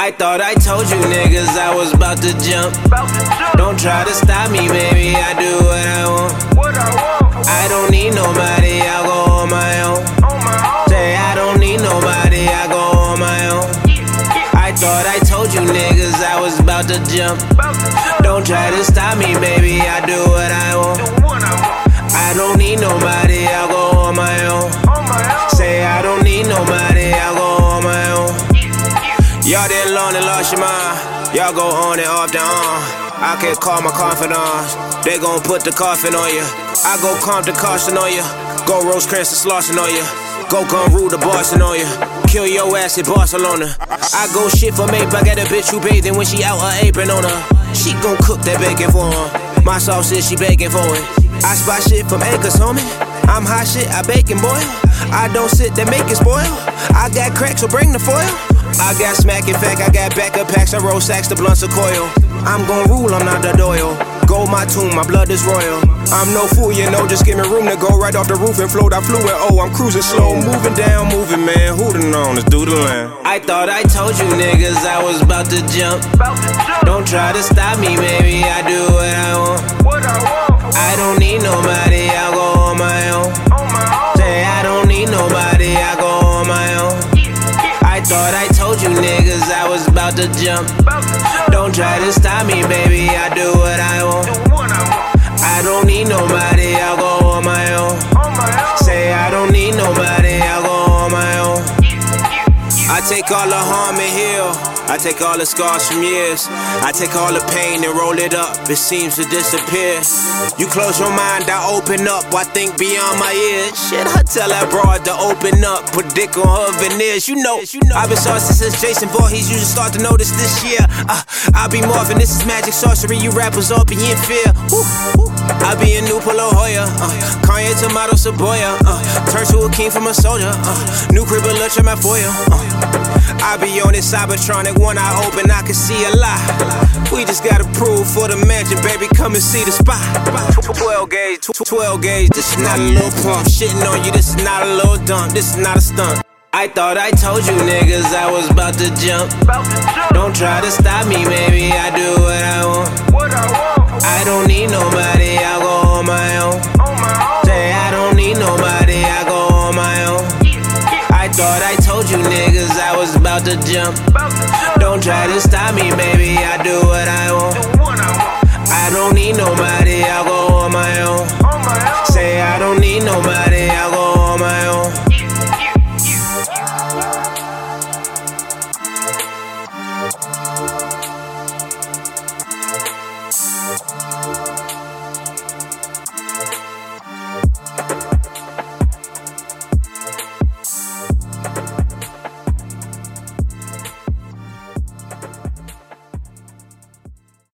I thought I told you niggas I was about to jump. Don't try to stop me, baby, I do what I want. I don't need nobody, I'll go on my own. Say I don't need nobody, I go on my own. I thought I told you niggas I was about to jump. Don't try to stop me, baby, I do what I want. I don't need nobody, I'll go on my own. Say I don't need nobody, I'll go on my own. Y'all did alone and lost your mind. Y'all go on and off the on. I can call my confidants. They gon' put the coffin on you. I go Compton caution on you. Go Rosecrans and Slauson on you. Go gun rule the Boston on you. Kill your ass in Barcelona. I go shit for Mape. I got a bitch who bathing when she out her apron on her. She gon' cook that bacon for her. My sauce is she begging for it. I spot shit from acres, homie. I'm hot shit, I bake and boil. I don't sit, that make it spoil. I got crack, so bring the foil. I got smack, in fact, I got backup packs. I roll sacks, the blunts of coil. I'm gon' rule, I'm not the Doyle. Go my tomb, my blood is royal. I'm no fool, you know, just give me room to go right off the roof and float. I flew it, oh, I'm cruising slow. Moving down, moving, man, who done known, let's do the land. I thought I told you niggas I was about to jump. Don't try to stop me, baby, I do what I want. I don't need nobody, I'll go on my own. Say I don't need nobody, I go on my own. I thought I told you niggas I was about to jump. Don't try to stop me, baby, I do what I want. I don't need nobody, I'll go on my own. Say I don't need nobody, I'll go on my own. I take all the harm and heal. I take all the scars from years. I take all the pain and roll it up. It seems to disappear. You close your mind, I open up. I think beyond my ears. Shit, I tell that broad to open up. Put dick on her veneers. You know, I've been saucy since Jason Voorhees. You just start to notice this year. I be morphing, this is magic sorcery. You rappers all be in fear. I be a new Polo Hoya. Kanye Tomato Saboya. Turn to a king from a soldier. New crib, a lunch at my foyer. I be on this Cybertronic, one eye open, I can see a lot. We just gotta prove for the mansion, baby, come and see the spot. 12 gauge, 12 gauge, this is not a little pump. Shitting on you, this is not a little dump, this is not a stunt. I thought I told you niggas I was about to jump. Don't try to stop me, baby, I do what I want. I don't need nobody, I'll go on my own. Say I don't need nobody, I go on my own. I thought I told you niggas I was about to jump. Don't try to stop me, baby, I do what I want. I don't need nobody, I'll go on my own. Say I don't need nobody,